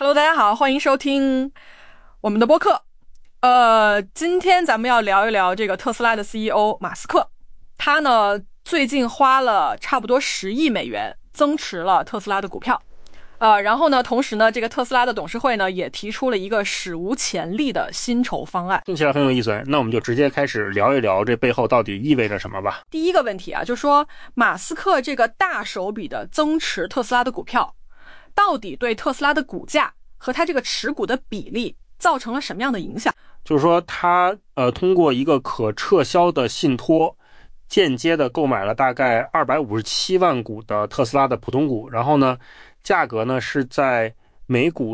Hello， 大家好，欢迎收听我们的播客。今天咱们要聊一聊这个特斯拉的 CEO 马斯克。他呢最近花了差不多10亿美元增持了特斯拉的股票。然后呢，同时呢，这个特斯拉的董事会呢也提出了一个史无前例的薪酬方案， 听起来很有意思。那我们就直接开始聊一聊这背后到底意味着什么吧。 第一个问题啊，就是说马斯克这个大手笔的增持特斯拉的股票，到底对特斯拉的股价和他这个持股的比例造成了什么样的影响？ 就是说他通过一个可撤销的信托，间接的购买了大概257万股的特斯拉的普通股，然后呢价格呢是在每股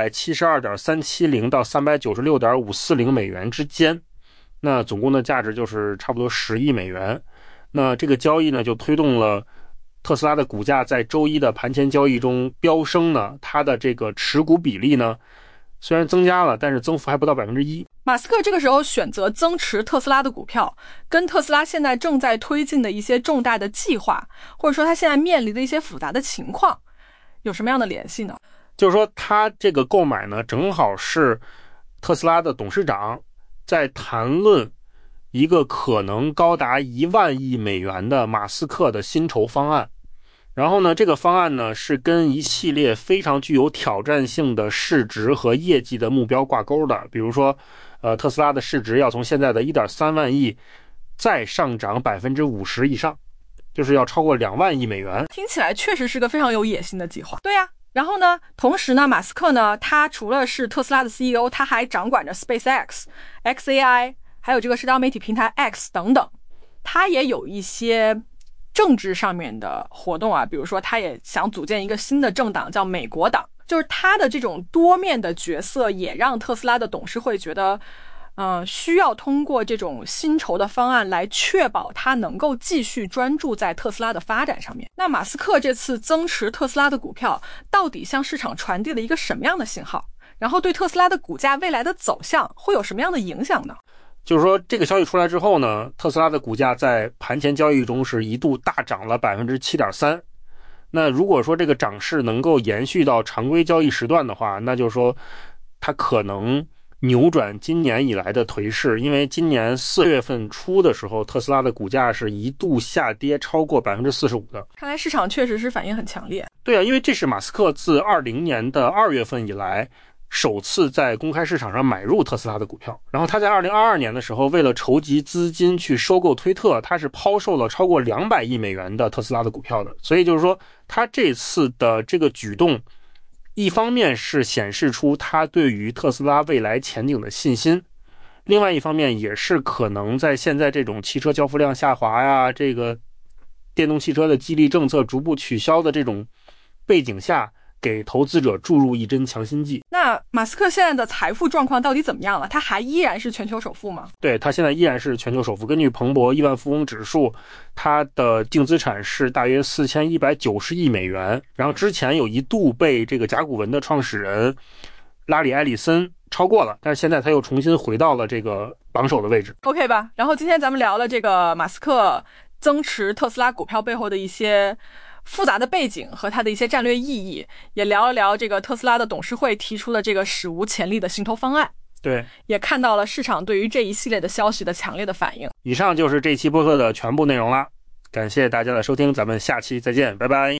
372.370 到 396.540 美元之间，那总共的价值就是差不多10亿美元。那这个交易呢就推动了特斯拉的股价在周一的盘前交易中飙升呢，它的这个持股比例呢虽然增加了，但是增幅还不到 1%。 马斯克这个时候选择增持特斯拉的股票，跟特斯拉现在正在推进的一些重大的计划，或者说他现在面临的一些复杂的情况有什么样的联系呢？ 就是说他这个购买呢正好是特斯拉的董事长在谈论一个可能高达1万亿美元的马斯克的薪酬方案。然后呢这个方案呢是跟一系列非常具有挑战性的市值和业绩的目标挂钩的，比如说特斯拉的市值要从现在的 1.3 万亿再上涨 50% 以上，就是要超过2万亿美元。 听起来确实是个非常有野心的计划。对呀，然后呢同时呢马斯克呢他除了是特斯拉的 CEO， 他还掌管着 SpaceX、XAI 还有这个社交媒体平台 X 等等，他也有一些政治上面的活动啊，比如说他也想组建一个新的政党叫美国党。就是他的这种多面的角色也让特斯拉的董事会觉得需要通过这种薪酬的方案来确保他能够继续专注在特斯拉的发展上面。那马斯克这次增持特斯拉的股票到底向市场传递了一个什么样的信号，然后对特斯拉的股价未来的走向会有什么样的影响呢？ 就是说这个消息出来之后呢，特斯拉的股价在盘前交易中是一度大涨了 7.3%。 那如果说这个涨势能够延续到常规交易时段的话，那就是说它可能扭转今年以来的颓势。因为今年4月份初的时候，特斯拉的股价是一度下跌超过 45% 的。 看来市场确实是反应很强烈。 对啊，因为这是马斯克自20年的2月份以来首次在公开市场上买入特斯拉的股票。然后他在2022年的时候，为了筹集资金去收购推特，他是抛售了超过200亿美元的特斯拉的股票的。所以就是说他这次的这个举动，一方面是显示出他对于特斯拉未来前景的信心，另外一方面也是可能在现在这种汽车交付量下滑呀，这个电动汽车的激励政策逐步取消的这种背景下，给投资者注入一针强心剂。 那马斯克现在的财富状况到底怎么样了？他还依然是全球首富吗？ 对，他现在依然是全球首富。根据彭博亿万富翁指数，他的净资产是大约4190亿美元。然后之前有一度被这个甲骨文的创始人拉里·埃里森超过了，但是现在他又重新回到了这个榜首的位置。 OK 吧。然后今天咱们聊了这个马斯克增持特斯拉股票背后的一些复杂的背景和它的一些战略意义，也聊了聊这个特斯拉的董事会提出的这个史无前例的薪酬方案。 对， 也看到了市场对于这一系列的消息的强烈的反应。 以上就是这期播客的全部内容了，感谢大家的收听，咱们下期再见，拜拜。